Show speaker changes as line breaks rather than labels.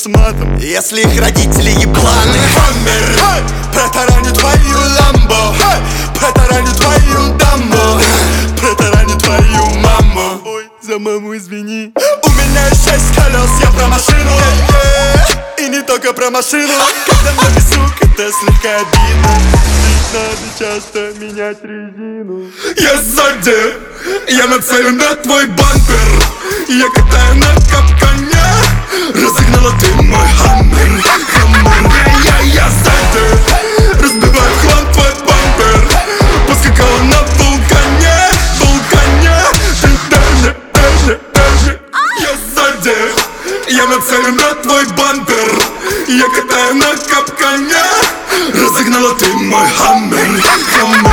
матом, если их родители ебланы. Хаммер, протараню твою ламбо, протараню твою дамбо, протараню твою маму. Ой, за маму извини. У меня есть 6 колес, я про машину. И не только про машину. Когда на весу, это слегка обидно. Надо часто менять резину. Я сзади, я нацелен на твой бампер. Я катаю на капкане. Разогнала ты мой хаммер, хаммер. Я сзади, разбиваю в хлам твой бампер. Поскакала на вулкане, вулкане. Ты даже. Я сзади, я нацелен на твой бампер. Я катаю на капкане. Разогнала ты мой хаммер, хаммер.